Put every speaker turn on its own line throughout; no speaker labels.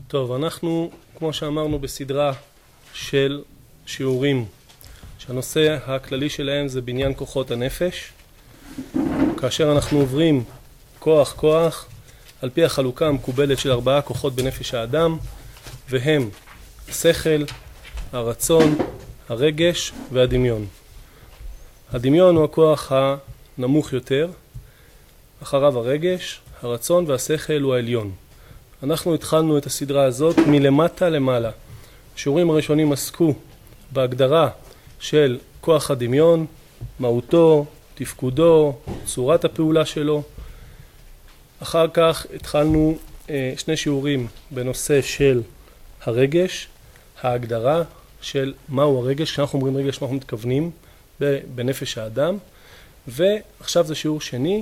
טוב, אנחנו, כמו שאמרנו, בסדרה של שיעורים, שהנושא הכללי שלהם זה בניין כוחות הנפש. כאשר אנחנו עוברים כוח, על פי החלוקה המקובלת של 4 כוחות בנפש האדם, והם השכל, הרצון, הרגש והדמיון. הדמיון הוא הכוח הנמוך יותר, אחריו הרגש, הרצון והשכל הוא העליון. אנחנו התחלנו את הסדרה הזאת מלמטה למעלה. השיעורים הראשונים עסקו בהגדרה של כוח הדמיון, מהותו, תפקודו, צורת הפעולה שלו. אחר כך התחלנו 2 שיעורים בנושא של הרגש, ההגדרה של מהו הרגש. כשאנחנו אומרים רגש, מה אנחנו מתכוונים בנפש האדם. ועכשיו זה שיעור שני,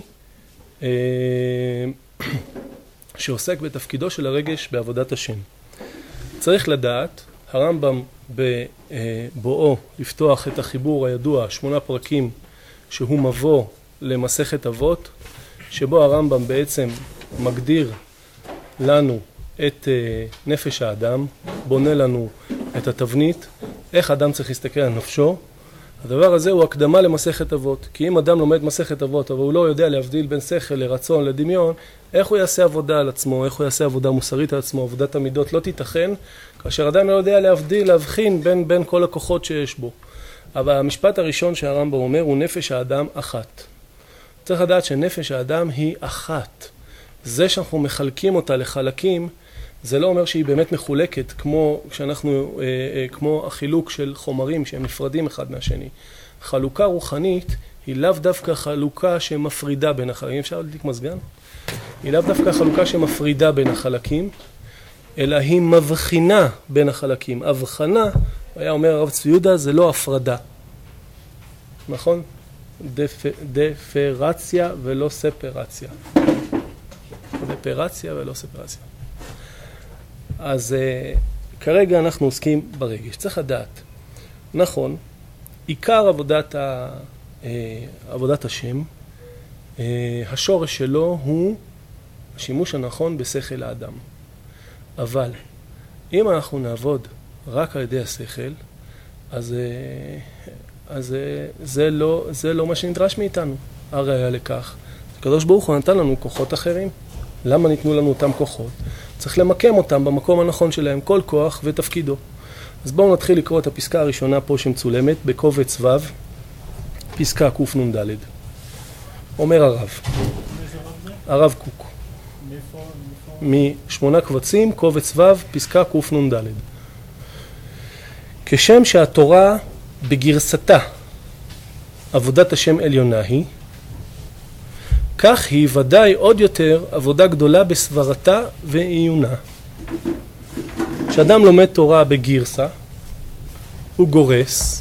שעוסק בתפקידו של הרגש בעבודת השם. צריך לדעת, הרמב"ם בבואו לפתוח את החיבור הידוע, 8 פרקים, שהוא מבוא למסכת אבות, שבו הרמב"ם בעצם מגדיר לנו את נפש האדם, בונה לנו את התבנית, איך האדם צריך להסתכל על נפשו. הדבר הזה הוא הקדמה למסכת אבות, כי אם אדם לומד מסכת אבות, אבל הוא לא יודע להבדיל בין שכל לרצון לדמיון, איך הוא יעשה עבודה על עצמו, איך הוא יעשה עבודה מוסרית על עצמו, עבודת המידות לא תיתכן, כאשר אדם לא יודע להבחין בין כל הכוחות שיש בו. אבל המשפט הראשון שהרמב"ם אומר הוא נפש האדם אחת. צריך לדעת שנפש האדם היא אחת. זה שאנחנו מחלקים אותה לחלקים, זה לא אומר שהיא באמת מחולקת, כמו החילוק של חומרים שהם נפרדים אחד מהשני. חלוקה רוחנית היא לאו דווקא חלוקה שמפרידה בין החלקים. אפשר להדליק מזגן? היא לאו דווקא חלוקה שמפרידה בין החלקים, אלא היא מבחינה בין החלקים. הבחנה, היה אומר הרב צבי יהודה, זה לא הפרדה. נכון? דפרציה ולא ספרציה. דפרציה ולא ספרציה. אז כרגע אנחנו עוסקים ברגש. צריך לדעת, נכון, עיקר עבודת השם, השורש שלו הוא השימוש הנכון בשכל האדם. אבל אם אנחנו נעבוד רק על ידי השכל, אז זה לא מה שנדרש מאיתנו. הראיה לכך, הקדוש ברוך הוא נתן לנו כוחות אחרים. למה ניתנו לנו אותם כוחות? צריך למקם אותם במקום הנכון שלהם, כל כוח ותפקידו. אז בואו נתחיל לקרוא את הפסקה הראשונה פה שמצולמת, בקובץ ו', פסקה קנ"ד. אומר הרב קוק. מ8 קבצים, קובץ ו', פסקה קנ"ד. כשם שהתורה בגרסתה עבודת השם עליונה היא, כך היא ודאי עוד יותר עבודה גדולה בסברתה ועיונה. כשאדם לומד תורה בגרסה, הוא גורס,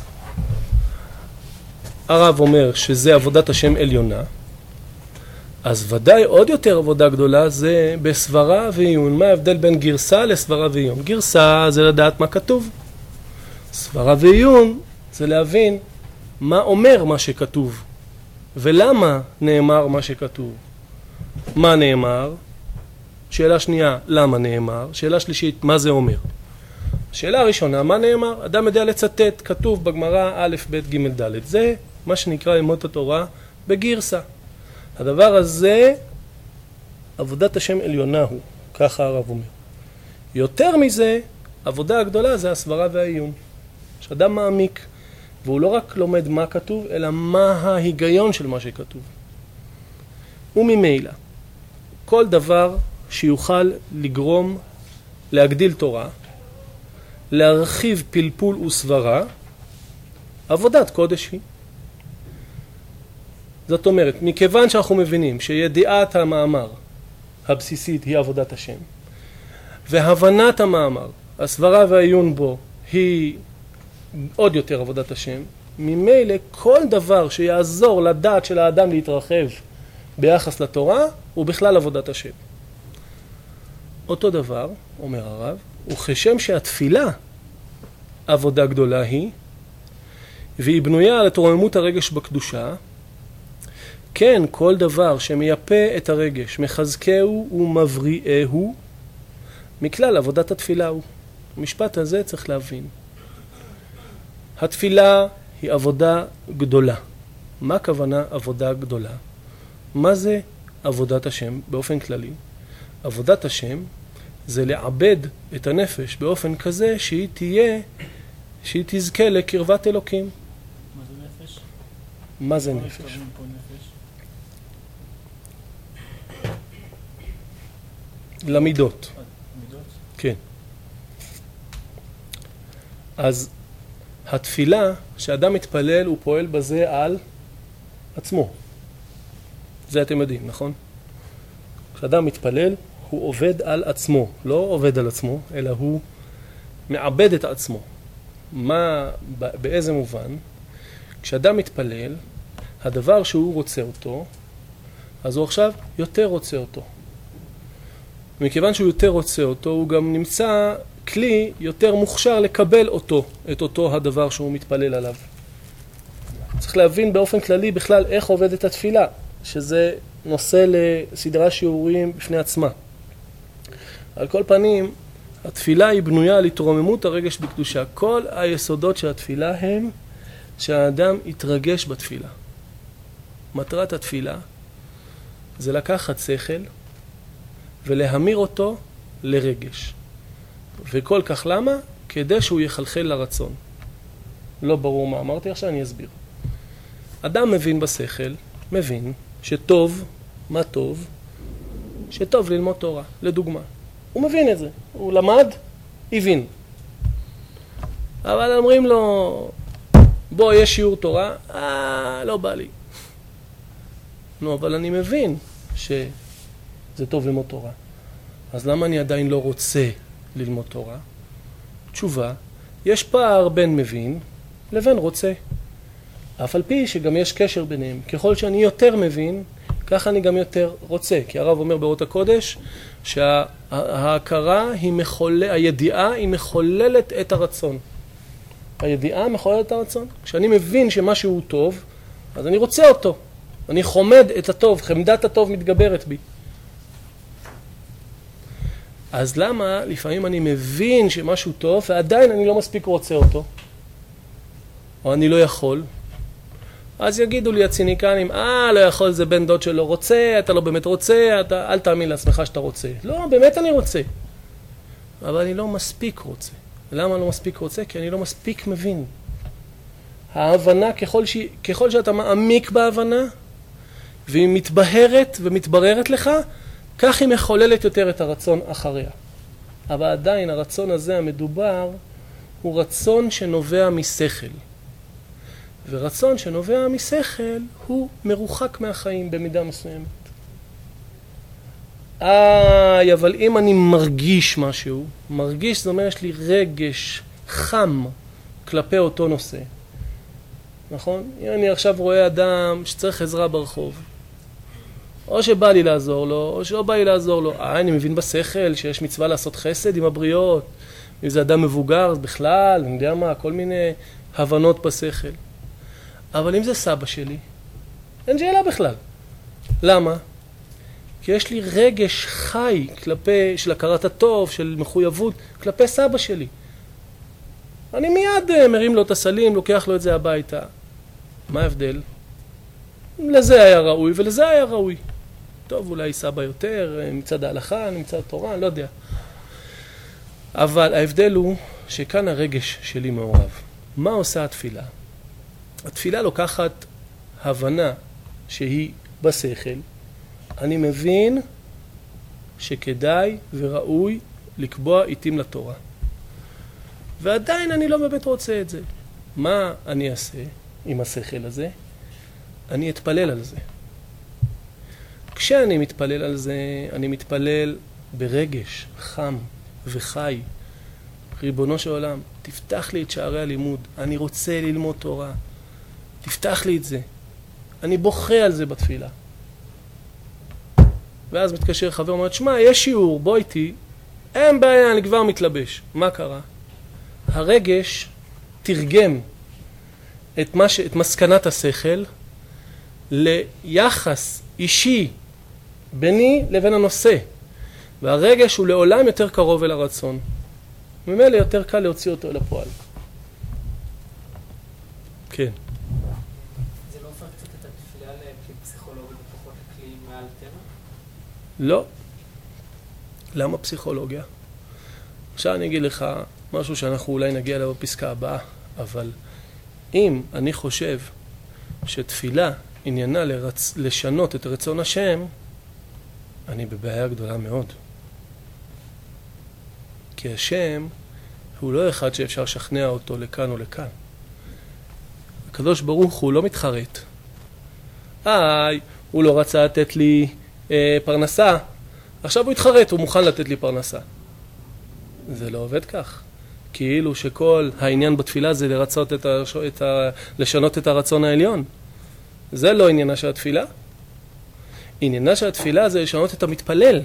הרב אומר שזה עבודת השם עליונה, אז ודאי עוד יותר עבודה גדולה זה בסברה ועיון. מה ההבדל בין גרסה לסברה ועיון? גרסה זה לדעת מה כתוב. סברה ועיון זה להבין מה אומר מה שכתוב. ולמה נאמר מה שכתוב? מה נאמר? שאלה שנייה, למה נאמר? שאלה שלישית, מה זה אומר? שאלה ראשונה, מה נאמר? אדם יודע לצטט, כתוב בגמרא א' ב' ג' ד'. זה מה שנקרא ללמוד את התורה בגרסה. הדבר הזה, עבודת השם עליונה הוא, ככה הרב אומר. יותר מזה, עבודה הגדולה זה הסברה והעיון. שאדם מעמיק. והוא לא רק לומד מה כתוב, אלא מה ההיגיון של מה שכתוב. וממילא, כל דבר שיוכל לגרום להגדיל תורה, להרחיב פלפול וסברה, עבודת קודש היא. זאת אומרת, מכיוון שאנחנו מבינים שידיעת המאמר הבסיסית היא עבודת השם, והבנת המאמר, הסברה והעיון בו, היא עוד יותר עבודת השם, ממילא כל דבר שיעזור לדעת של האדם להתרחב ביחס לתורה, הוא בכלל עבודת השם. אותו דבר, אומר הרב, וכשם שהתפילה עבודה גדולה היא, והיא בנויה על התרוממות הרגש בקדושה, כן, כל דבר שמייפה את הרגש, מחזקהו ומבריאהו, מכלל עבודת התפילה הוא. המשפט הזה צריך להבין. התפילה היא עבודה גדולה. מה הכוונה עבודה גדולה? מה זה עבודת השם באופן כללי? עבודת השם זה לעבד את הנפש באופן כזה שהיא תזכה לקרבת אלוקים.
מה זה נפש?
מה זה נפש? למידות. כן. אז התפילה שאדם מתפלל הוא פועל בזה על עצמו. זה אתם יודעים, נכון? כשאדם מתפלל הוא עובד על עצמו, לא עובד על עצמו, אלא הוא מעבד את עצמו. באיזה מובן? כשאדם מתפלל, הדבר שהוא רוצה אותו, אז הוא עכשיו יותר רוצה אותו. מכיוון שהוא יותר רוצה אותו, הוא גם נמצא כלי יותר מוכשר לקבל אותו, את אותו הדבר שהוא מתפלל עליו. צריך להבין באופן כללי בכלל איך עובדת התפילה, שזה נושא לסדרה שיעורים בפני עצמה. על כל פנים, התפילה היא בנויה על התרוממות הרגש בקדושה. כל היסודות של התפילה הם שהאדם יתרגש בתפילה. מטרת התפילה זה לקחת שכל ולהמיר אותו לרגש. וכל כך למה? כדי שהוא יחלחל לרצון. לא ברור מה אמרתי, עכשיו אני אסביר. אדם מבין בשכל, מבין שטוב, מה טוב? שטוב ללמוד תורה, לדוגמה. הוא מבין את זה, הוא למד, הבין. אבל אומרים לו, בוא, יש שיעור תורה, לא בא לי. נו, אבל אני מבין שזה טוב ללמוד תורה. אז למה אני עדיין לא רוצה ללמוד תורה? תשובה, יש פער בין מבין לבין רוצה. אף על פי שגם יש קשר ביניהם. ככל שאני יותר מבין, ככה אני גם יותר רוצה. כי הרב אומר באורות הקודש, שההכרה היא הידיעה היא מחוללת את הרצון. הידיעה מחוללת את הרצון. כשאני מבין שמשהו הוא טוב, אז אני רוצה אותו. אני חומד את הטוב, חמדת הטוב מתגברת בי. אז למה לפעמים אני מבין שמשהו טוב ועדיין אני לא מספיק רוצה אותו? או אני לא יכול? אז יגידו לי הציניקנים, לא יכול, זה בן דוד שלא רוצה, אתה לא באמת רוצה, אל תאמין לעצמך שאתה רוצה. לא, באמת אני רוצה. אבל אני לא מספיק רוצה. למה לא מספיק רוצה? כי אני לא מספיק מבין. ההבנה, ככל שאתה מעמיק בהבנה, והיא מתבהרת ומתבררת לך, כך היא מחוללת יותר את הרצון אחריה. אבל עדיין הרצון הזה המדובר הוא רצון שנובע משכל. ורצון שנובע משכל הוא מרוחק מהחיים במידה מסוימת. אבל אם אני מרגיש משהו, מרגיש זאת אומרת יש לי רגש חם כלפי אותו נושא. נכון? אם אני עכשיו רואה אדם שצריך עזרה ברחוב, או שבא לי לעזור לו, או שלא בא לי לעזור לו. אני מבין בשכל שיש מצווה לעשות חסד עם הבריות. אם זה אדם מבוגר, אז בכלל, אני יודע מה, כל מיני הבנות בשכל. אבל אם זה סבא שלי, אין שאלה בכלל. למה? כי יש לי רגש חי כלפי, של הכרת הטוב, של מחויבות, כלפי סבא שלי. אני מיד מרים לו את הסלים, לוקח לו את זה הביתה. מה ההבדל? לזה היה ראוי ולזה היה ראוי. טוב, אולי סבא יותר, מצד ההלכה, מצד התורה, אני לא יודע. אבל ההבדל הוא שכאן הרגש שלי מעורב. מה עושה התפילה? התפילה לוקחת הבנה שהיא בשכל. אני מבין שכדאי וראוי לקבוע עיתים לתורה. ועדיין אני לא באמת רוצה את זה. מה אני אעשה עם השכל הזה? אני אתפלל על זה. כשאני מתפלל על זה, אני מתפלל ברגש חם וחי. ריבונו של עולם, תפתח לי את שערי הלימוד. אני רוצה ללמוד תורה. תפתח לי את זה. אני בוכה על זה בתפילה. ואז מתקשר חבר ואומר, שמע, יש שיעור, בוא איתי. אין בעיה, אני כבר מתלבש. מה קרה? הרגש תרגם את מסקנת השכל ליחס אישי ביני לבין הנושא. והרגש הוא לעולם יותר קרוב אל הרצון. ממילא יותר קל להוציא אותו אל הפועל. כן.
זה לא הופך קצת את התפילה לכלי פסיכולוגי ופחות לכלי מעל טבע?
לא. למה פסיכולוגיה? עכשיו אני אגיד לך משהו שאנחנו אולי נגיע אליו בפסקה הבאה, אבל אם אני חושב שתפילה עניינה לשנות את רצון השם, אני בבעיה גדולה מאוד. כי השם הוא לא אחד שאפשר לשכנע אותו לכאן או לכאן. הקדוש ברוך הוא לא מתחרט. הוא לא רצה לתת לי פרנסה, עכשיו הוא התחרט, הוא מוכן לתת לי פרנסה. זה לא עובד כך. כאילו שכל העניין בתפילה זה לרצות לשנות את הרצון העליון. זה לא עניינה של התפילה. עניינה של התפילה זה לשנות את המתפלל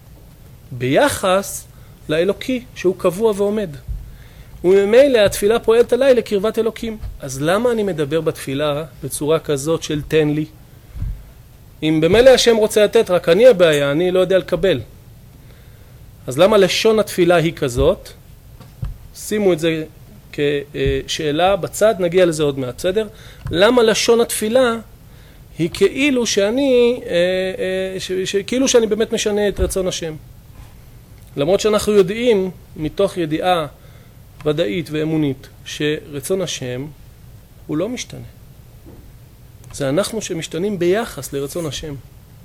ביחס לאלוקי שהוא קבוע ועומד. וממילא התפילה פועלת עליי לקרבת אלוקים. אז למה אני מדבר בתפילה בצורה כזאת של תן לי? אם במילא השם רוצה לתת, רק אני הבעיה, אני לא יודע לקבל. אז למה לשון התפילה היא כזאת? שימו את זה כשאלה בצד, נגיע לזה עוד מעט, בסדר? למה לשון התפילה היא כאילו כאילו שאני באמת משנה את רצון השם? למרות שאנחנו יודעים, מתוך ידיעה ודאית ואמונית, שרצון השם הוא לא משתנה. זה אנחנו שמשתנים ביחס לרצון השם.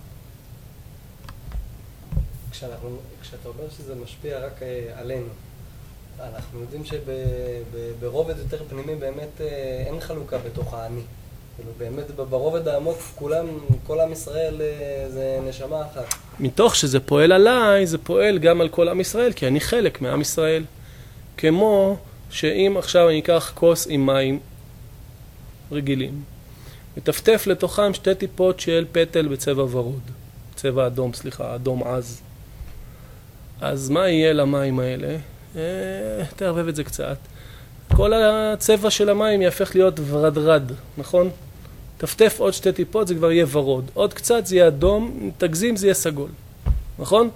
כשאתה אומר שזה משפיע רק עלינו, אנחנו יודעים שברובד יותר פנימי באמת אין חלוקה בתוך האני. באמת ברובד העמוק כל עם ישראל זה נשמה אחת.
מתוך שזה פועל עליי, זה פועל גם על כל עם ישראל, כי אני חלק מעם ישראל. כמו שאם עכשיו אני אקח כוס עם מים רגילים, מטפטף לתוכם 2 טיפות של פטל בצבע ורוד, צבע אדום, אדום עז. אז מה יהיה למים האלה? תערבב את זה קצת. כל הצבע של המים יהפך להיות ורדרד, נכון? טפטף עוד 2 טיפות, זה כבר יהיה ורוד. עוד קצת זה יהיה אדום, תגזים זה יהיה סגול. נכון?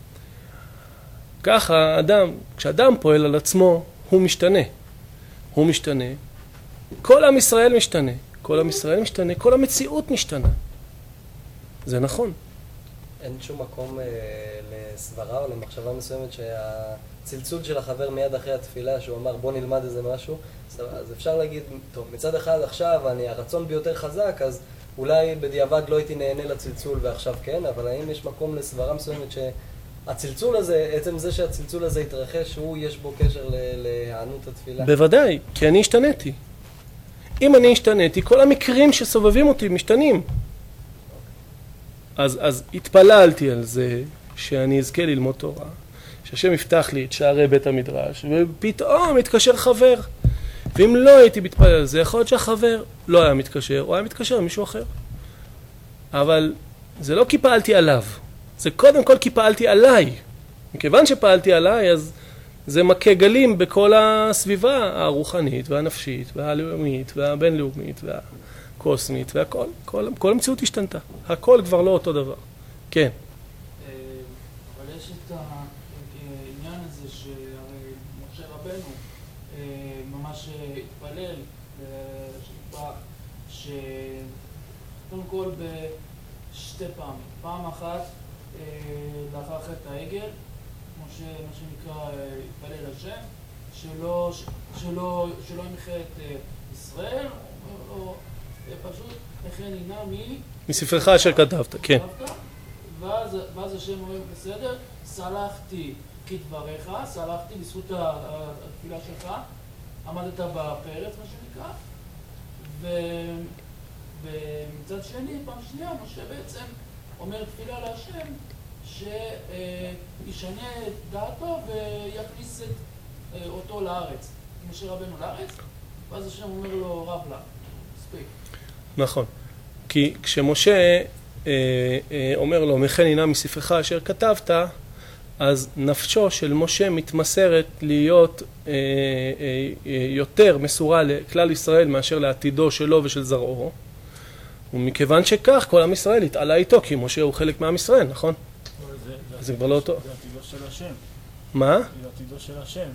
ככה כשאדם פועל על עצמו, הוא משתנה. הוא משתנה. כל עם ישראל משתנה. כל עם ישראל משתנה. כל המציאות משתנה. זה נכון.
אין שום מקום לסברה או למחשבה מסוימת שהצלצול של החבר מיד אחרי התפילה, שהוא אמר בוא נלמד איזה משהו, אז אפשר להגיד, טוב, מצד אחד עכשיו הרצון ביותר חזק, אז אולי בדיעבד לא הייתי נהנה לצלצול ועכשיו כן, אבל האם יש מקום לסברה מסוימת שהצלצול הזה, עצם זה שהצלצול הזה יתרחש, יש בו קשר להיענות התפילה?
בוודאי, כי אני השתניתי. אם אני השתניתי, כל המקרים שסובבים אותי משתנים. אז התפללתי על זה שאני אזכה ללמוד תורה, שהשם יפתח לי את שערי בית המדרש, ופתאום מתקשר חבר. ואם לא הייתי מתפלל על זה, יכול להיות שהחבר לא היה מתקשר, או היה מתקשר עם מישהו אחר. אבל זה לא כי פעלתי עליו, זה קודם כל כי פעלתי עליי. מכיוון שפעלתי עליי, אז זה מכה גלים בכל הסביבה הרוחנית והנפשית והלאומית והבינלאומית והקוסמית והכל. כל המציאות השתנתה. הכל כבר לא אותו דבר. כן.
אבל יש את העניין הזה שהרי משה רבנו ממש התפלל קודם כל בשתי פעמים. פעם אחת לאחר חטא העגל, משה מה שנקרא התפלל השם, שלא ימחה את ישראל, או פשוט לכן הנה
מספרך אשר כתבת, כן.
ואז השם אומר בסדר, סלחתי כדבריך, סלחתי בזכות התפילה שלך, עמדת בפרץ מה שנקרא, ומצד שני, פעם שנייה, משה בעצם אומר תפילה להשם שישנה את דעתו ויכניס אותו לארץ, משה רבנו לארץ, ואז השם אומר לו רב לה, מספיק.
נכון, כי כשמשה אומר לו מכן הנה מספרך אשר כתבת, אז נפשו של משה מתמסרת להיות יותר מסורה לכלל ישראל מאשר לעתידו שלו ושל זרעו, ומכיוון שכך כל עם ישראל התעלה איתו, כי משה הוא חלק מעם ישראל, נכון? זה כבר לא אותו.
זה עתידו של השם.
מה?
זה עתידו של השם.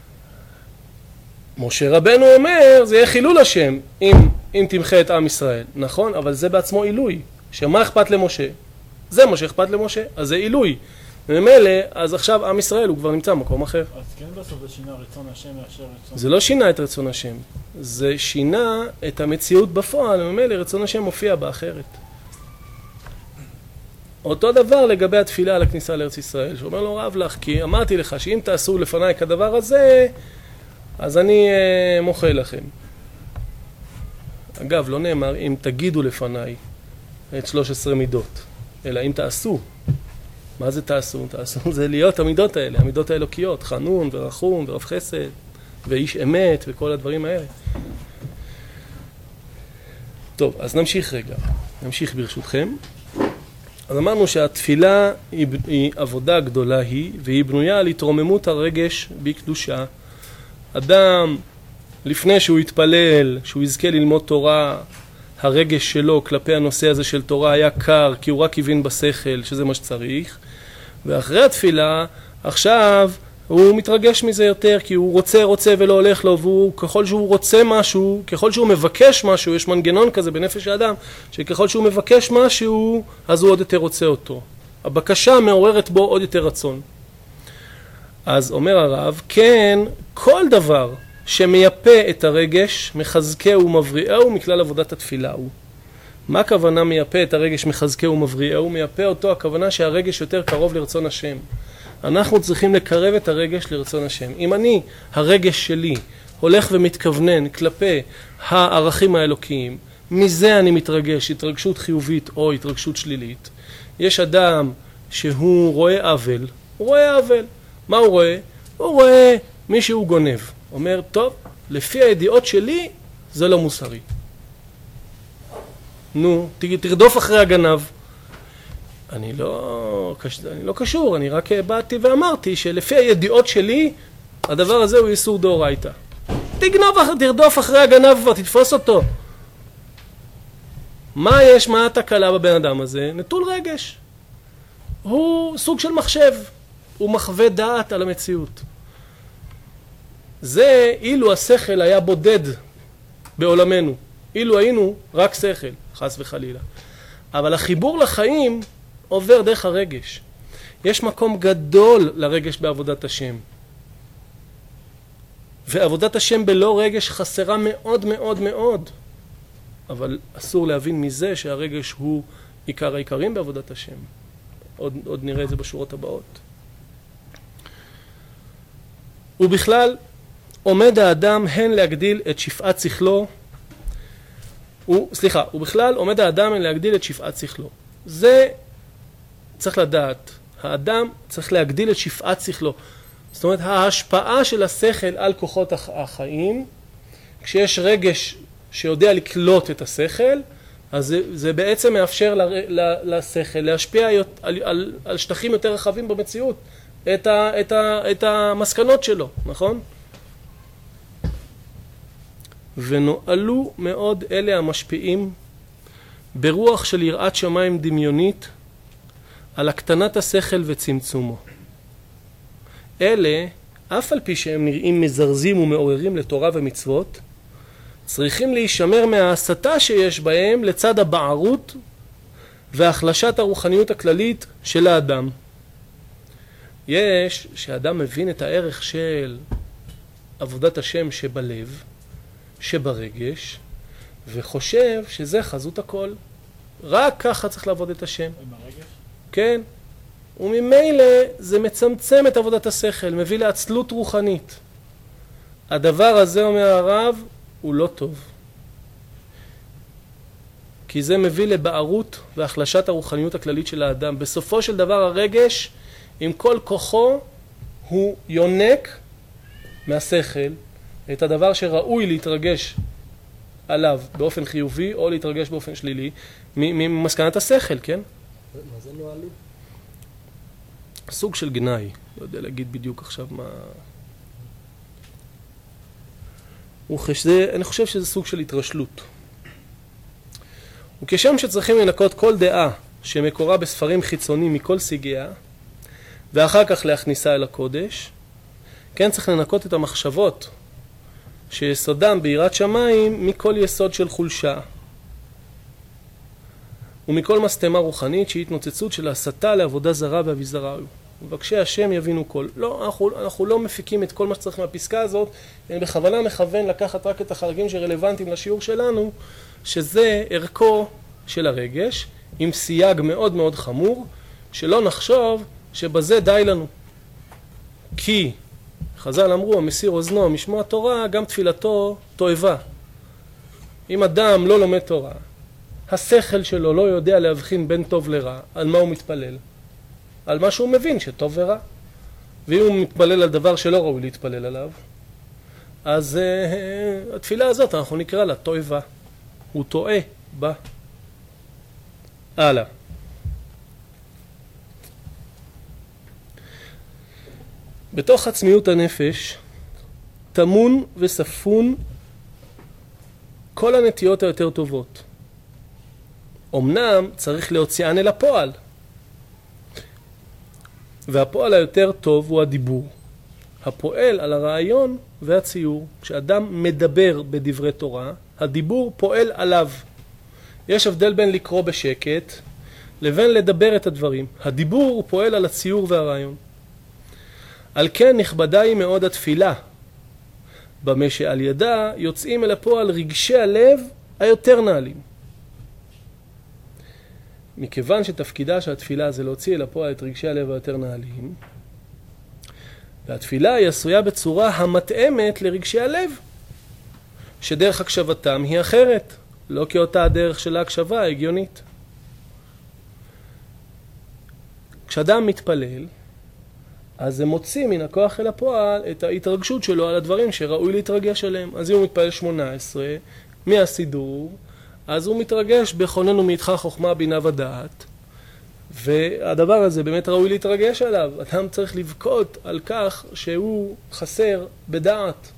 משה רבנו אומר, זה יהיה חילול השם אם תמחה את עם ישראל. נכון? אבל זה בעצמו עילוי. שמה אכפת למשה? זה מה שאכפת למשה, אז זה עילוי. וממילא, אז עכשיו עם ישראל הוא כבר נמצא במקום אחר.
אז כן בסוף זה שינה רצון השם מאשר רצון...
זה לא שינה את רצון השם, זה שינה את המציאות בפועל, וממילא רצון השם מופיע באחרת. אותו דבר לגבי התפילה על הכניסה לארץ ישראל, שאומר לו רב לך, כי אמרתי לך שאם תעשו לפניי כדבר הזה, אז אני מוחל לכם. אגב, לא נאמר אם תגידו לפניי את 13 מידות, אלא אם תעשו. מה זה תעשו? תעשו זה להיות המידות האלה, המידות האלוקיות, חנון ורחום ורב חסד ואיש אמת וכל הדברים האלה. טוב, אז נמשיך רגע, נמשיך ברשותכם. אז אמרנו שהתפילה היא עבודה גדולה והיא בנויה על התרוממות הרגש בקדושה. אדם, לפני שהוא יתפלל, שהוא יזכה ללמוד תורה, הרגש שלו כלפי הנושא הזה של תורה היה קר, כי הוא רק הבין בשכל שזה מה שצריך. ואחרי התפילה, עכשיו הוא מתרגש מזה יותר, כי הוא רוצה ולא הולך לו, והוא ככל שהוא רוצה משהו, ככל שהוא מבקש משהו, יש מנגנון כזה בנפש האדם, שככל שהוא מבקש משהו, אז הוא עוד יותר רוצה אותו. הבקשה מעוררת בו עוד יותר רצון. אז אומר הרב, כן, כל דבר שמייפה את הרגש, מחזקהו ומבריאהו מכלל עבודת התפילה הוא. מה הכוונה מייפה את הרגש, מחזקהו ומבריאהו? מייפה אותו, הכוונה שהרגש יותר קרוב לרצון השם. אנחנו צריכים לקרב את הרגש לרצון השם. אם אני, הרגש שלי, הולך ומתכוונן כלפי הערכים האלוקיים, מזה אני מתרגש, התרגשות חיובית או התרגשות שלילית. יש אדם שהוא רואה עוול, הוא רואה עוול. מה הוא רואה? הוא רואה מישהו גונב. אומר, טוב, לפי הידיעות שלי, זה לא מוסרי. נו, תרדוף אחרי הגנב. אני לא קשור, אני רק באתי ואמרתי שלפי הידיעות שלי, הדבר הזה הוא איסור דאורייתא. תרדוף אחרי הגנב כבר, תתפוס אותו. מה התקלה בבן אדם הזה? נטול רגש. הוא סוג של מחשב. הוא מחווה דעת על המציאות. זה אילו השכל היה בודד בעולמנו. אילו היינו רק שכל, חס וחלילה. אבל החיבור לחיים עובר דרך הרגש. יש מקום גדול לרגש בעבודת השם. ועבודת השם בלא רגש חסרה מאוד מאוד מאוד. אבל אסור להבין מזה שהרגש הוא עיקר העיקרים בעבודת השם. עוד נראה את זה בשורות הבאות. ובכלל עומד האדם הן להגדיל את שפעת שכלו, ובכלל עומד האדם הן להגדיל את שפעת שכלו. זה צריך לדעת, האדם צריך להגדיל את שפעת שכלו. זאת אומרת, ההשפעה של השכל על כוחות החיים, כשיש רגש שיודע לקלוט את השכל, אז זה בעצם מאפשר לשכל להשפיע על שטחים יותר רחבים במציאות, את המסקנות שלו, נכון? ונועלו מאוד אלה המשפיעים ברוח של יראת שמיים דמיונית על הקטנת השכל וצמצומו. אלה, אף על פי שהם נראים מזרזים ומעוררים לתורה ומצוות, צריכים להישמר מההסתה שיש בהם לצד הבערות והחלשת הרוחניות הכללית של האדם. יש שאדם מבין את הערך של עבודת השם שבלב, שברגש, וחושב שזה חזות הכל. רק ככה צריך לעבוד את השם.
עם הרגש?
כן. וממילא זה מצמצם את עבודת השכל, מביא לעצלות רוחנית. הדבר הזה, אומר הרב, הוא לא טוב. כי זה מביא לבערות והחלשת הרוחניות הכללית של האדם. בסופו של דבר הרגש, עם כל כוחו, הוא יונק מהשכל את הדבר שראוי להתרגש עליו באופן חיובי או להתרגש באופן שלילי ממסקנת השכל, כן?
מה זה נועלו?
סוג של גנאי, לא יודע להגיד בדיוק עכשיו מה... אני חושב שזה סוג של התרשלות. וכשם שצריכים לנקות כל דעה שמקורה בספרים חיצוניים מכל סוגיה, ואחר כך להכניסה אל הקודש. כן, צריך לנקות את המחשבות שיסודם ביראת שמיים מכל יסוד של חולשה ומכל מסתמה רוחנית שהיא התנוצצות של הסתה לעבודה זרה ואביזרה. מבקשי השם יבינו כל. לא, אנחנו לא מפיקים את כל מה שצריך מהפסקה הזאת, אני בכוונה מכוון לקחת רק את החלקים שרלוונטיים לשיעור שלנו, שזה ערכו של הרגש, עם סייג מאוד מאוד חמור, שלא נחשוב שבזה די לנו. כי חז"ל אמרו, המסיר אוזנו משמוע תורה, גם תפילתו תועבה. אם אדם לא לומד תורה, השכל שלו לא יודע להבחין בין טוב לרע, על מה הוא מתפלל? על מה שהוא מבין שטוב ורע. ואם הוא מתפלל על דבר שלא ראוי להתפלל עליו, אז התפילה הזאת אנחנו נקרא לה תועבה. הוא טועה בה. הלאה. בתוך עצמיות הנפש תמון וספון כל הנטיות היותר טובות. אמנם צריך להוציאן אל הפועל, והפועל היותר טוב הוא הדיבור, הפועל על הרעיון והציור. כשאדם מדבר בדברי תורה, הדיבור פועל עליו. יש הבדל בין לקרוא בשקט לבין לדבר את הדברים. הדיבור הוא פועל על הציור והרעיון. על כן נכבדה היא מאוד התפילה, במה שעל ידה יוצאים אל הפועל רגשי הלב היותר נעלים. מכיוון שתפקידה של התפילה זה להוציא אל הפועל את רגשי הלב היותר נעלים, והתפילה היא עשויה בצורה המתאמת לרגשי הלב, שדרך הקשבתם היא אחרת, לא כאותה הדרך של ההקשבה ההגיונית. כשאדם מתפלל, אז זה מוציא מן הכוח אל הפועל את ההתרגשות שלו על הדברים שראוי להתרגש עליהם. אז אם הוא מתפלל 18 מהסידור, אז הוא מתרגש בכוננו מאיתך חוכמה בינה ודעת, והדבר הזה באמת ראוי להתרגש עליו. אדם צריך לבכות על כך שהוא חסר בדעת.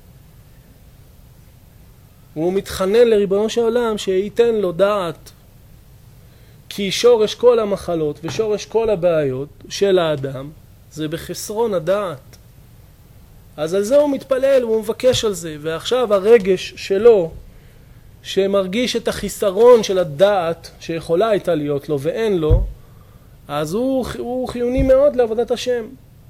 הוא מתחנן לריבונו של עולם שייתן לו דעת, כי שורש כל המחלות ושורש כל הבעיות של האדם זה בחסרון הדעת. אז על זה הוא מתפלל, הוא מבקש על זה. ועכשיו הרגש שלו שמרגיש את החיסרון של הדעת שיכולה הייתה להיות לו ואין לו, אז הוא חיוני מאוד לעבודת השם.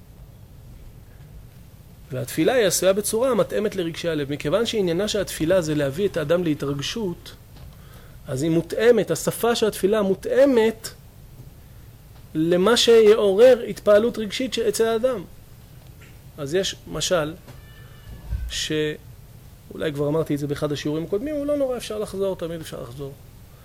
והתפילה היא עשויה בצורה המתאמת לרגשי הלב. מכיוון שעניינה של התפילה זה להביא את האדם להתרגשות, אז היא מותאמת, השפה של התפילה מותאמת למה שיעורר התפעלות רגשית אצל האדם. אז יש משל, שאולי כבר אמרתי את זה באחד השיעורים הקודמים, הוא לא נורא, אפשר לחזור, תמיד אפשר לחזור.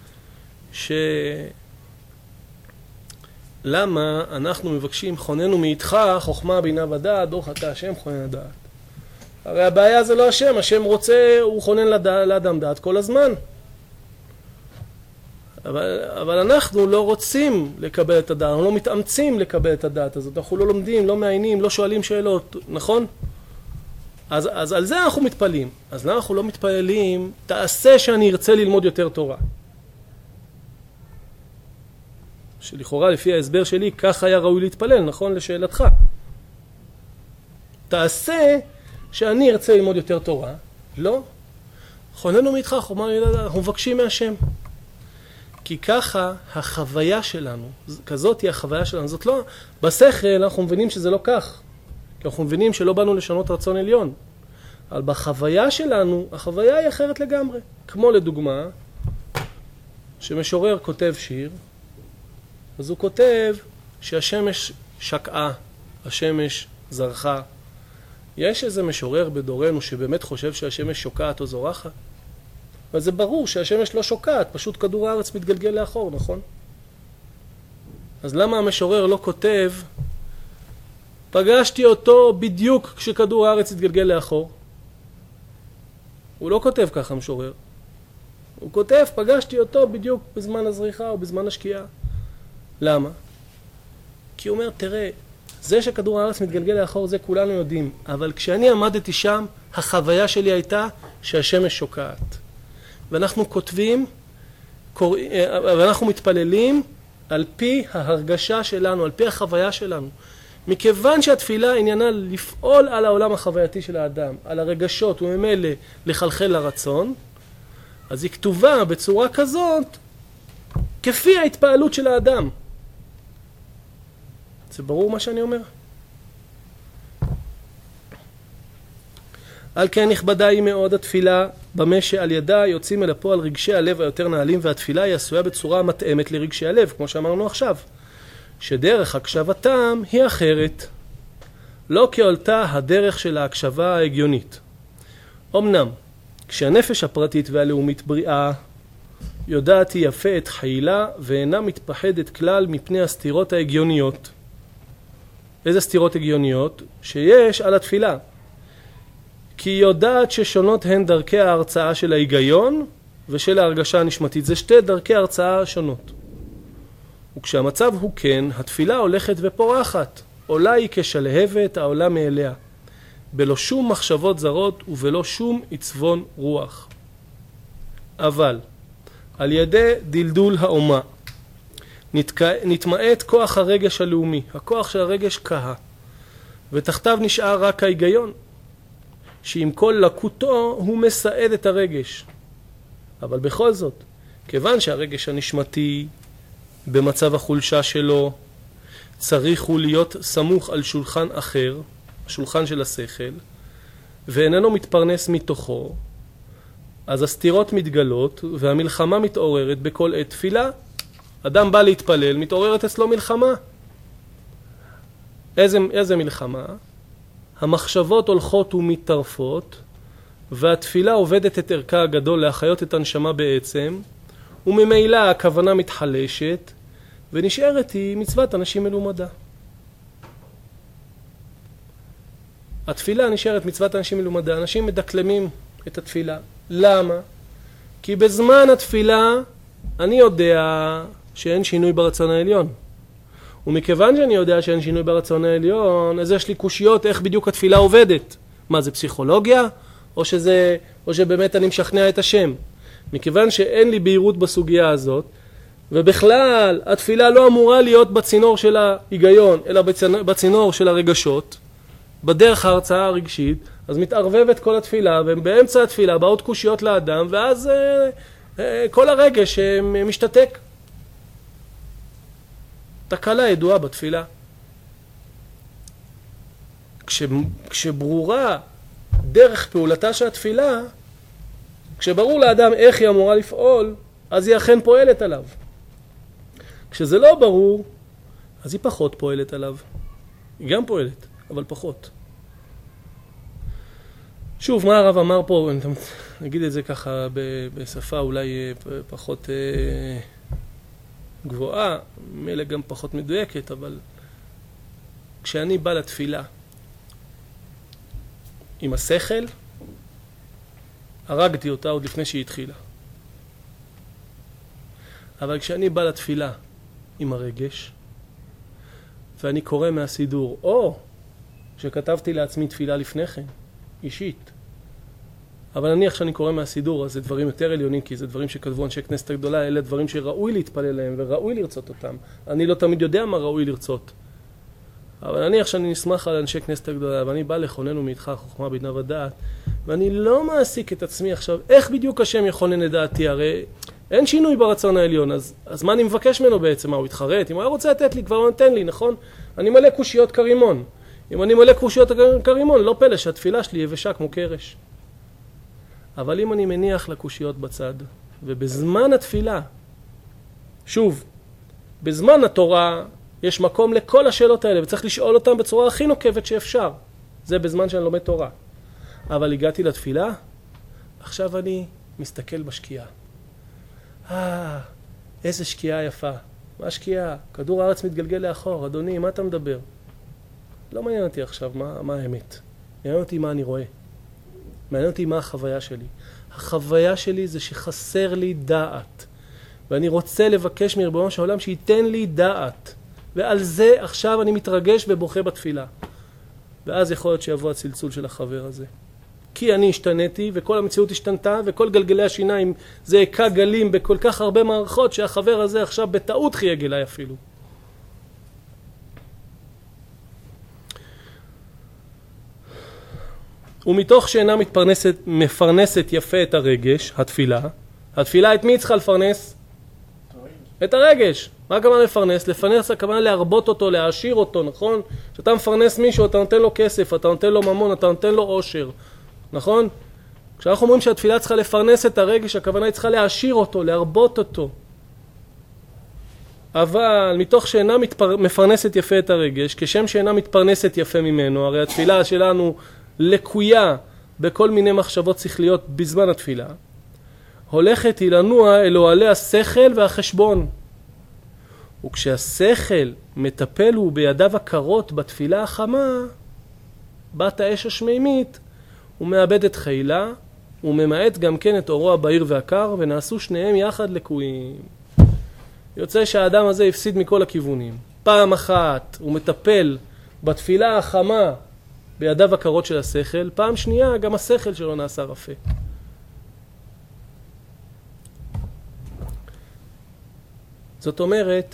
למה אנחנו מבקשים חוננו מאיתך חוכמה בינה ודעת, דוח אתה השם חונן הדעת? הרי הבעיה זה לא השם, השם רוצה, הוא חונן לאדם דעת כל הזמן. אבל אנחנו לא רוצים לקבל את הדעת, אנחנו לא מתאמצים לקבל את הדעת הזאת, אנחנו לא לומדים, לא מעיינים, לא שואלים שאלות, נכון? אז על זה אנחנו מתפללים. אז למה אנחנו לא מתפללים? תעשה שאני ארצה ללמוד יותר תורה. שלכאורה לפי ההסבר שלי כך היה ראוי להתפלל, נכון? לשאלתך. תעשה שאני ארצה ללמוד יותר תורה. לא. חוננו מאיתך, אנחנו מבקשים מהשם. כי ככה החוויה שלנו, כזאת היא החוויה שלנו. זאת לא, בשכל אנחנו מבינים שזה לא כך. כי אנחנו מבינים שלא באנו לשנות רצון עליון. אבל בחוויה שלנו, החוויה היא אחרת לגמרי. כמו לדוגמה, שמשורר כותב שיר, אז הוא כותב שהשמש שקעה, השמש זרחה. יש איזה משורר בדורנו שבאמת חושב שהשמש שוקעת או זורחת? אבל זה ברור שהשמש לא שוקעת, פשוט כדור הארץ מתגלגל לאחור, נכון? אז למה המשורר לא כותב, פגשתי אותו בדיוק כשכדור הארץ התגלגל לאחור? הוא לא כותב ככה המשורר. הוא כותב, פגשתי אותו בדיוק בזמן הזריחה או בזמן השקיעה. למה? כי הוא אומר, תראה, זה שכדור הארץ מתגלגל לאחור זה כולנו יודעים, אבל כשאני עמדתי שם, החוויה שלי הייתה שהשמש שוקעת. ואנחנו כותבים, ואנחנו מתפללים על פי ההרגשה שלנו, על פי החוויה שלנו. מכיוון שהתפילה עניינה לפעול על העולם החווייתי של האדם, על הרגשות וממילא לחלחל לרצון, אז היא כתובה בצורה כזאת כפי ההתפעלות של האדם. זה ברור מה שאני אומר? על כן נכבדה היא מאוד התפילה, במה שעל ידה יוצאים אל הפועל רגשי הלב היותר נעלים, והתפילה היא עשויה בצורה מתאמת לרגשי הלב, כמו שאמרנו עכשיו, שדרך הקשבתם היא אחרת, לא כעולתה הדרך של ההקשבה ההגיונית. אמנם, כשהנפש הפרטית והלאומית בריאה, יודעת היא יפה את חילה ואינה מתפחדת כלל מפני הסתירות ההגיוניות. איזה סתירות הגיוניות? שיש על התפילה. כי היא יודעת ששונות הן דרכי ההרצאה של ההיגיון ושל ההרגשה הנשמתית. זה שתי דרכי הרצאה שונות. וכשהמצב הוא כן, התפילה הולכת ופורחת. עולה היא כשלהבת העולה מאליה. בלא שום מחשבות זרות ובלא שום עצבון רוח. אבל על ידי דלדול האומה נתמעט כוח הרגש הלאומי, הכוח של הרגש כהה, ותחתיו נשאר רק ההיגיון, שעם כל לקותו הוא מסעד את הרגש. אבל בכל זאת, כיוון שהרגש הנשמתי במצב החולשה שלו צריך הוא להיות סמוך על שולחן אחר, השולחן של השכל, ואיננו מתפרנס מתוכו, אז הסתירות מתגלות והמלחמה מתעוררת בכל עת תפילה. אדם בא להתפלל, מתעוררת אצלו מלחמה. איזה מלחמה? המחשבות הולכות ומתטרפות, והתפילה עובדת את ערכה הגדול להחיות את הנשמה בעצם, וממילא הכוונה מתחלשת, ונשארת היא מצוות אנשים מלומדה. התפילה נשארת מצוות אנשים מלומדה. אנשים מדקלמים את התפילה. למה? כי בזמן התפילה אני יודע שאין שינוי ברצון העליון. ומכיוון שאני יודע שאין שינוי ברצון העליון, אז יש לי קושיות איך בדיוק התפילה עובדת. מה, זה פסיכולוגיה? או שבאמת אני משכנע את השם? מכיוון שאין לי בהירות בסוגיה הזאת, ובכלל התפילה לא אמורה להיות בצינור של ההיגיון, אלא בצינור של הרגשות, בדרך ההרצאה הרגשית, אז מתערבבת כל התפילה, ובאמצע התפילה באות קושיות לאדם, ואז כל הרגש משתתק. תקלה ידועה בתפילה. כשברורה דרך פעולתה של התפילה, כשברור לאדם איך היא אמורה לפעול, אז היא אכן פועלת עליו. כשזה לא ברור, אז היא פחות פועלת עליו. היא גם פועלת, אבל פחות. שוב, מה הרב אמר פה, נגיד את זה ככה בשפה אולי פחות גבוהה, מילא גם פחות מדויקת, אבל כשאני בא לתפילה עם השכל, הרגתי אותה עוד לפני שהיא התחילה. אבל כשאני בא לתפילה עם הרגש, ואני קורא מהסידור, או שכתבתי לעצמי תפילה לפני כן, אישית, אבל נניח שאני קורא מהסידור, אז זה דברים יותר עליונים, כי זה דברים שכתבו אנשי כנסת הגדולה, אלה דברים שראוי להתפלל להם וראוי לרצות אותם. אני לא תמיד יודע מה ראוי לרצות. אבל נניח שאני נסמך על אנשי כנסת הגדולה, ואני בא לכונן ומאיתך חוכמה בינה ודעת, ואני לא מעסיק את עצמי עכשיו, איך בדיוק השם יכונן את דעתי? הרי אין שינוי ברצון העליון, אז מה אני מבקש ממנו בעצם? מה הוא יתחרט? אם הוא היה רוצה לתת לי, כבר הוא נותן לי, נכון? אני מלא קושיות כרימון. אם אני מלא קושיות כרימון, לא פלא שהתפילה שלי יבשה כמו קרש. אבל אם אני מניח לקושיות בצד, ובזמן התפילה, שוב, בזמן התורה יש מקום לכל השאלות האלה, וצריך לשאול אותם בצורה הכי נוקבת שאפשר. זה בזמן שאני לומד תורה. אבל הגעתי לתפילה, עכשיו אני מסתכל בשקיעה. איזה שקיעה יפה. מה שקיעה? כדור הארץ מתגלגל לאחור. אדוני, מה אתה מדבר? לא מעניין אותי עכשיו מה האמת. מעניין אותי מה אני רואה. מעניין אותי מה החוויה שלי. החוויה שלי זה שחסר לי דעת. ואני רוצה לבקש מריבונו של העולם שייתן לי דעת. ועל זה עכשיו אני מתרגש ובוכה בתפילה. ואז יכול להיות שיבוא הצלצול של החבר הזה. כי אני השתניתי וכל המציאות השתנתה וכל גלגלי השיניים זה עקה גלים בכל כך הרבה מערכות שהחבר הזה עכשיו בטעות חייג אליי אפילו. ומתוך שאינה מפרנסת יפה את הרגש, התפילה את מי צריכה לפרנס? את הרגש. מה הכוונה לפרנס? לפרנס הכוונה להרבות אותו, להעשיר אותו, נכון? כשאתה מפרנס מישהו, אתה נותן לו כסף, אתה נותן לו ממון, אתה נותן לו עושר, נכון? כשאנחנו אומרים שהתפילה צריכה לפרנס את הרגש, הכוונה היא צריכה להעשיר אותו, להרבות אותו. אבל מתוך שאינה מפרנסת יפה את הרגש, כשם שאינה מתפרנסת יפה ממנו, הרי התפילה שלנו לקויה בכל מיני מחשבות שכליות בזמן התפילה, הולכת היא לנוע אל אוהלי השכל והחשבון. וכשהשכל מטפל הוא בידיו הקרות בתפילה החמה, בת האש השמימית, הוא מאבד את חילה, הוא ממעט גם כן את אורו הבהיר והקר, ונעשו שניהם יחד לקויים. יוצא שהאדם הזה הפסיד מכל הכיוונים. פעם אחת הוא מטפל בתפילה החמה בידיו הקרות של השכל, פעם שנייה גם השכל שלו נעשה רפה. זאת אומרת,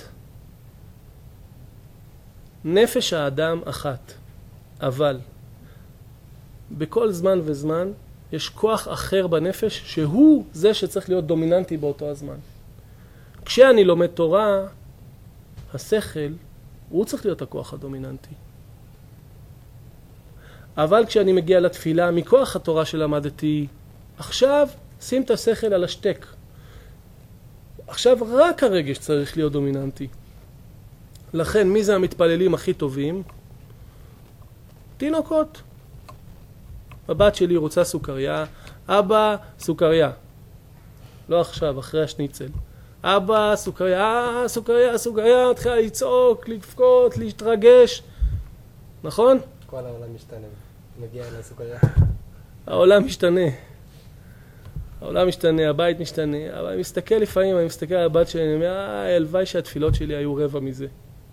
נפש האדם אחת, אבל בכל זמן וזמן יש כוח אחר בנפש שהוא זה שצריך להיות דומיננטי באותו הזמן. כשאני לומד תורה, השכל הוא צריך להיות הכוח הדומיננטי. אבל כשאני מגיע לתפילה, מכוח התורה שלמדתי, עכשיו שים את השכל על השתק. עכשיו רק הרגש צריך להיות דומיננטי. לכן מי זה המתפללים הכי טובים? תינוקות. הבת שלי רוצה סוכריה, אבא סוכריה. לא עכשיו, אחרי השניצל. אבא סוכריה, סוכריה, התחילה לצעוק, לבכות, להתרגש. נכון?
כל העולם משתנה. מגיע לסוכריה.
העולם משתנה. העולם משתנה, הבית משתנה, אבל אני מסתכל לפעמים, אני מסתכל על הבת שלי, אני אומר, הלוואי שהתפילות שלי היו רבע מזה.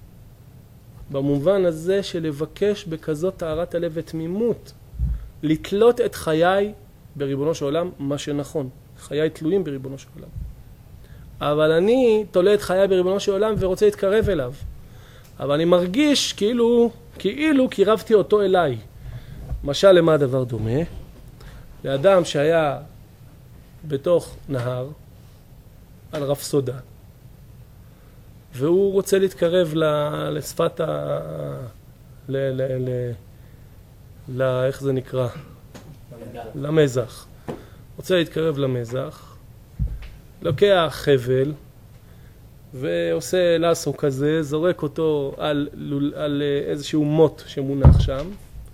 במובן הזה של לבקש בכזאת טהרת הלב ותמימות, לתלות את חיי בריבונו של עולם, מה שנכון. חיי תלויים בריבונו של עולם. אבל אני תולה את חיי בריבונו של עולם ורוצה להתקרב אליו. אבל אני מרגיש כאילו קירבתי אותו אליי. משל למה הדבר דומה? לאדם שהיה בתוך נהר על רפסודה והוא רוצה להתקרב לשפת איך זה נקרא? למזח. רוצה להתקרב למזח, לוקח חבל ועושה לסו כזה, זורק אותו על איזשהו מוט שמונח שם,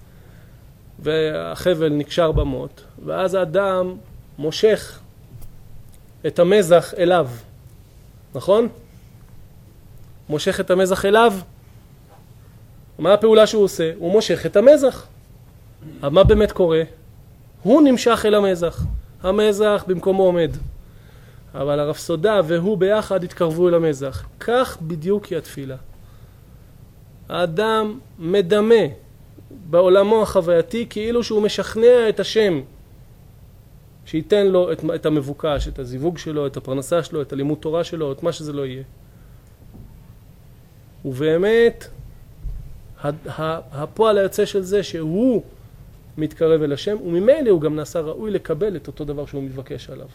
והחבל נקשר במוט, ואז האדם מושך את המזח אליו, נכון? מושך את המזח אליו. מה הפעולה שהוא עושה? הוא מושך את המזח. אבל מה באמת קורה? הוא נמשך אל המזח. המזח במקומו עומד. אבל הרפסודה והוא ביחד התקרבו אל המזח. כך בדיוק היא התפילה. האדם מדמה בעולמו החווייתי כאילו שהוא משכנע את השם שייתן לו את המבוקש, את הזיווג שלו, את הפרנסה שלו, את הלימוד תורה שלו, את מה שזה לא יהיה. ובאמת הפועל היוצא של זה שהוא מתקרב אל השם, וממילא הוא גם נעשה ראוי לקבל את אותו דבר שהוא מבקש עליו.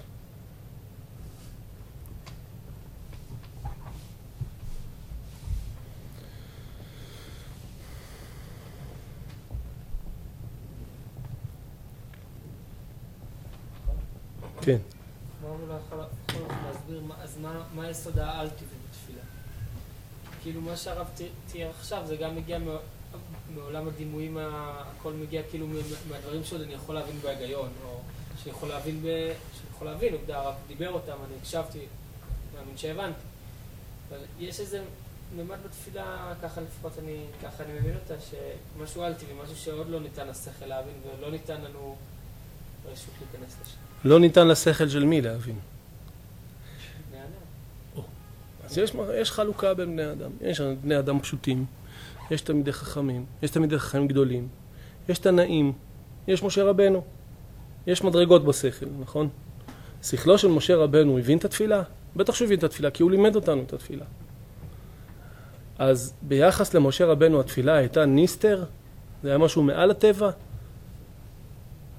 כן.
מה הוא לא יכול להסביר, אז מה היסוד האל-טבעי בתפילה? כאילו מה שהרב תיאר עכשיו זה גם מגיע מעולם הדימויים, הכל מגיע כאילו מהדברים שעוד אני יכול להבין בהיגיון, או שאני יכול להבין, עובדה, הרב דיבר אותם, אני הקשבתי, מאמין שהבנתי. אבל יש איזה ממד בתפילה, ככה לפחות ככה אני מבין אותה, שמשהו אל-טבעי, משהו שעוד לא ניתן לשכל להבין, ולא ניתן לנו רשות להיכנס לשם.
לא ניתן לשכל של מי להבין?
בני אדם.
אז יש חלוקה בין בני אדם. יש בני אדם פשוטים, יש תלמידי חכמים, יש תלמידי חכמים גדולים, יש תנאים, יש משה רבנו. יש מדרגות בשכל, נכון? שכלו של משה רבנו הבין את התפילה? בטח שהוא הבין את התפילה, כי הוא לימד אותנו את התפילה. אז ביחס למשה רבנו התפילה הייתה ניסטר? זה היה משהו מעל הטבע?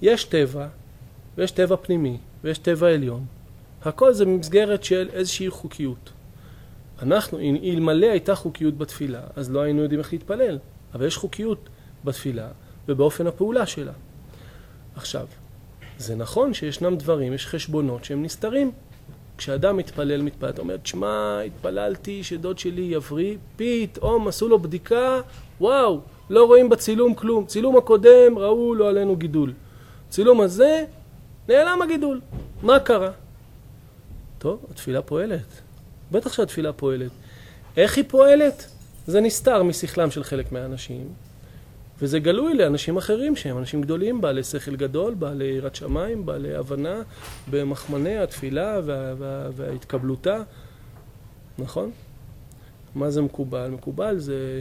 יש טבע, ויש טבע פנימי, ויש טבע עליון. הכל זה במסגרת של איזושהי חוקיות. אנחנו, אלמלא הייתה חוקיות בתפילה, אז לא היינו יודעים איך להתפלל. אבל יש חוקיות בתפילה, ובאופן הפעולה שלה. עכשיו, זה נכון שישנם דברים, יש חשבונות שהם נסתרים. כשאדם מתפלל, אתה אומר, תשמע, התפללתי שדוד שלי יבריא, פתאום עשו לו בדיקה, וואו, לא רואים בצילום כלום. צילום הקודם ראו לו עלינו גידול. צילום הזה, נעלם הגידול. מה קרה? טוב, התפילה פועלת. בטח שהתפילה פועלת. איך היא פועלת? זה נסתר משכלם של חלק מהאנשים, וזה גלוי לאנשים אחרים שהם אנשים גדולים, בעלי שכל גדול, בעלי יראת שמיים, בעלי הבנה במחמני התפילה וההתקבלותה. נכון? מה זה מקובל? מקובל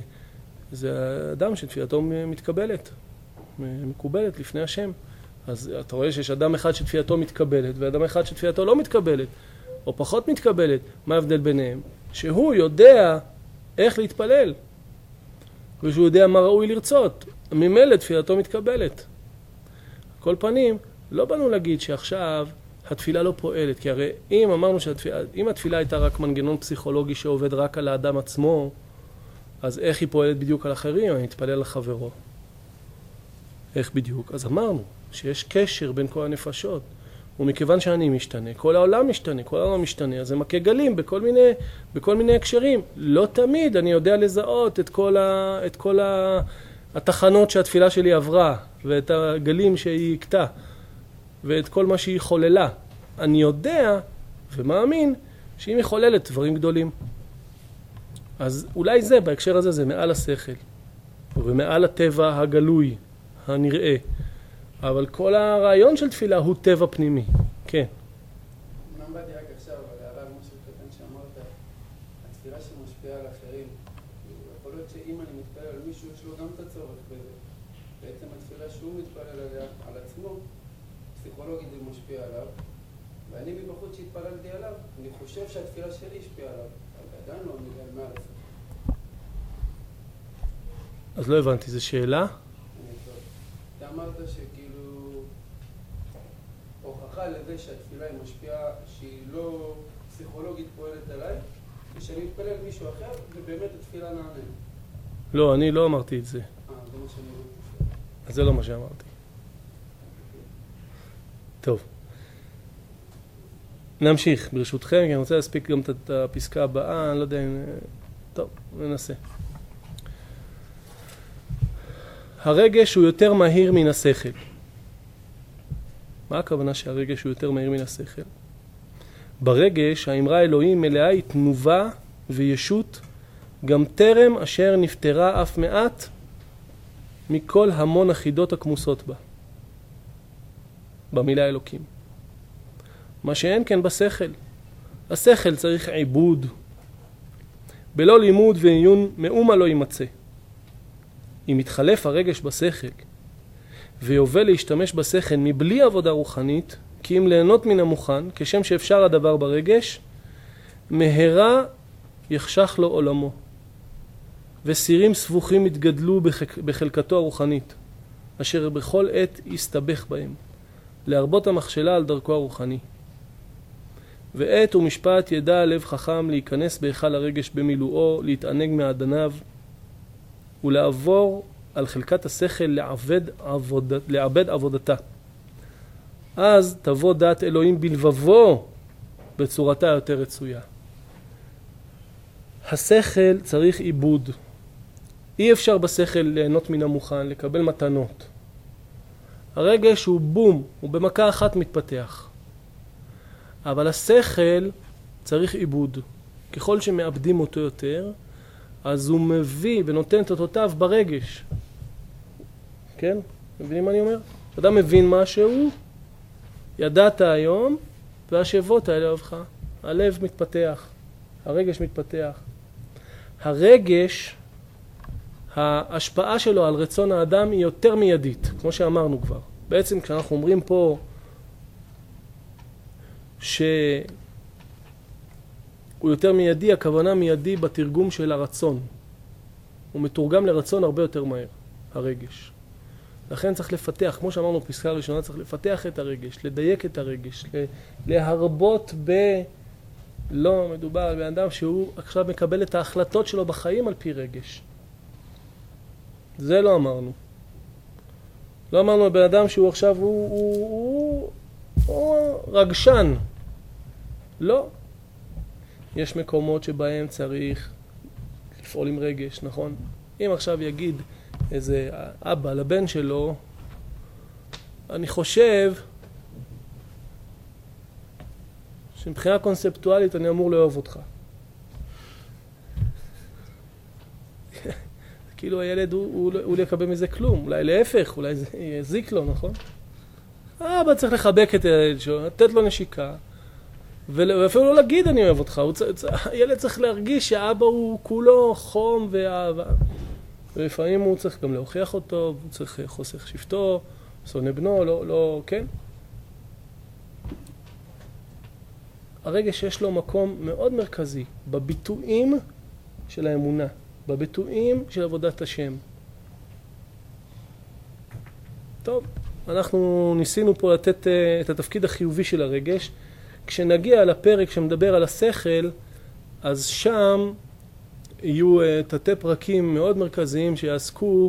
זה האדם שתפילתו מתקבלת. מקובלת לפני השם. אז אתה רואה שיש אדם אחד שתפילתו מתקבלת, ואדם אחד שתפילתו לא מתקבלת, או פחות מתקבלת. מה ההבדל ביניהם? שהוא יודע איך להתפלל, ושהוא יודע מה ראוי לרצות. ממילא תפילתו מתקבלת. כל פנים, לא באנו להגיד שעכשיו התפילה לא פועלת, כי הרי אם אמרנו אם התפילה הייתה רק מנגנון פסיכולוגי שעובד רק על האדם עצמו, אז איך היא פועלת בדיוק על אחרים? אני אתפלל על חברו. איך בדיוק? אז אמרנו שיש קשר בין כל הנפשות, ומכיוון שאני משתנה, כל העולם משתנה, כל העולם משתנה, אז זה מכה גלים בכל מיני הקשרים. לא תמיד אני יודע לזהות את כל התחנות שהתפילה שלי עברה, ואת הגלים שהיא הקטה, ואת כל מה שהיא חוללה. אני יודע ומאמין שהיא מחוללת דברים גדולים. אז אולי זה, בהקשר הזה, זה מעל השכל, ומעל הטבע הגלוי, הנראה. אבל כל הרעיון של תפילה הוא טבע פנימי. כן.
אמנם באתי רק עכשיו, אבל הרב משהו קטן שאמרת, התפילה שמשפיעה על אחרים. יכול להיות שאם אני מתפלל על מישהו, יש לו גם את הצורך בזה. בעצם התפילה שהוא מתפלל עליה, על עצמו, פסיכולוגית זה משפיע עליו. ואני מבחוץ שהתפללתי עליו, אני חושב שהתפילה שלי השפיעה עליו. אבל עדיין לא מגל מה לעשות.
אז לא הבנתי, זו שאלה?
אתה אמרת שכאילו הוכחה לזה שהתפילה היא משפיעה, שהיא לא פסיכולוגית פועלת עליי, ושאני מתפלל מישהו אחר, ובאמת התפילה נענה.
לא, אני לא אמרתי את זה.
זה מה שאני אומר.
אז זה לא מה שאמרתי. טוב. נמשיך, ברשותכם, כי אני רוצה להספיק גם את הפסקה הבאה, אני לא יודע אם... טוב, ננסה. הרגש הוא יותר מהיר מן השכל. מה הכוונה שהרגש הוא יותר מהיר מן השכל? ברגש האמרה אלוהים מלאה היא תנובה וישות, גם טרם אשר נפטרה אף מעט מכל המון החידות הכמוסות בה. במילה אלוקים. מה שאין כן בשכל. השכל צריך עיבוד. בלא לימוד ועיון מאומה לא יימצא. אם יתחלף הרגש בשכל ויובל להשתמש בשכל מבלי עבודה רוחנית, כי אם ליהנות מן המוכן, כשם שאפשר הדבר ברגש, מהרה יחשך לו עולמו, וסירים סבוכים יתגדלו בחלקתו הרוחנית, אשר בכל עת יסתבך בהם, להרבות המכשלה על דרכו הרוחני. ועת ומשפט ידע הלב חכם להיכנס בהיכל הרגש במילואו, להתענג מעדניו, ולעבור על חלקת השכל לעבד עבודתה. אז תבוא דעת אלוהים בלבבו בצורתה יותר רצויה. השכל צריך עיבוד. אי אפשר בשכל ליהנות מן המוכן, לקבל מתנות. הרגש הוא בום, הוא במכה אחת מתפתח. אבל השכל צריך עיבוד. ככל שמאבדים אותו יותר, אז הוא מביא ונותן את אותותיו ברגש. כן? מבינים מה אני אומר? אדם מבין משהו, ידעת היום, והשבות האלה אוהבך. הלב מתפתח, הרגש מתפתח. הרגש, ההשפעה שלו על רצון האדם היא יותר מיידית, כמו שאמרנו כבר. בעצם כשאנחנו אומרים פה שהוא יותר מיידי, הכוונה מיידי בתרגום של הרצון. הוא מתורגם לרצון הרבה יותר מהר, הרגש. לכן צריך לפתח, כמו שאמרנו בפסקה הראשונה, צריך לפתח את הרגש, לדייק את הרגש, להרבות לא מדובר על בן אדם שהוא עכשיו מקבל את ההחלטות שלו בחיים על פי רגש. זה לא אמרנו. לא אמרנו על בן אדם שהוא עכשיו הוא רגשן. לא. יש מקומות שבהם צריך לפעול עם רגש, נכון? אם עכשיו יגיד איזה אבא לבן שלו, אני חושב שמבחינה קונספטואלית אני אמור לאהוב אותך. כאילו הילד הוא לא יקבל מזה כלום, אולי להפך, אולי זה יזיק לו, נכון? אבא צריך לחבק את הילד שלו, לתת לו נשיקה, ואפילו לא להגיד אני אוהב אותך, הילד צריך להרגיש שהאבא הוא כולו חום ואהבה. ולפעמים הוא צריך גם להוכיח אותו, הוא צריך חוסך שבטו, שונא בנו, לא, כן? הרגש יש לו מקום מאוד מרכזי בביטויים של האמונה, בביטויים של עבודת השם. טוב, אנחנו ניסינו פה לתת את התפקיד החיובי של הרגש. כשנגיע לפרק שמדבר על השכל, אז שם יהיו תתי פרקים מאוד מרכזיים שיעסקו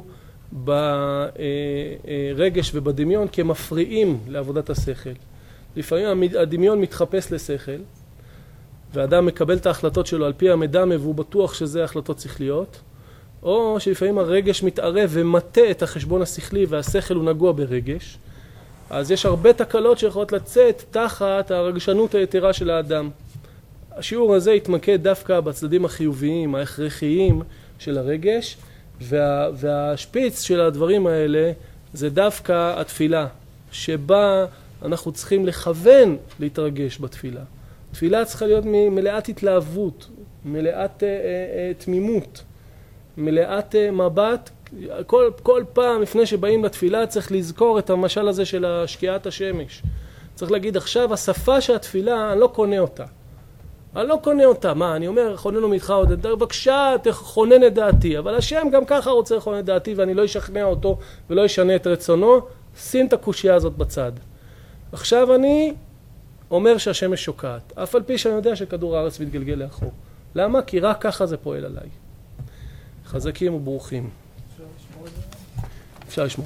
ברגש ובדמיון כמפריעים לעבודת השכל. לפעמים הדמיון מתחפש לשכל, ואדם מקבל את ההחלטות שלו על פי המדמה והוא בטוח שזה ההחלטות שכליות, או שלפעמים הרגש מתערב ומטה את החשבון השכלי והשכל הוא נגוע ברגש. אז יש הרבה תקלות שיכולות לצאת תחת הרגשנות היתרה של האדם. השיעור הזה יתמקד דווקא בצדדים החיוביים, ההכרחיים של הרגש, והשפיץ של הדברים האלה זה דווקא התפילה, שבה אנחנו צריכים לכוון להתרגש בתפילה. תפילה צריכה להיות מלאת התלהבות, מלאת תמימות, מלאת מבט. כל פעם לפני שבאים לתפילה צריך לזכור את המשל הזה של שקיעת השמש. צריך להגיד עכשיו השפה של התפילה אני לא קונה אותה. אני לא קונה אותה. מה? אני אומר חוננו מתך עוד בבקשה תכונן את דעתי. אבל השם גם ככה רוצה לכונן את דעתי ואני לא אשכנע אותו ולא אשנה את רצונו. שים את הקושייה הזאת בצד. עכשיו אני אומר שהשמש שוקעת. אף על פי שאני יודע שכדור הארץ מתגלגל לאחור. למה? כי רק ככה זה פועל עליי. חזקים וברוכים. אפשר לשמור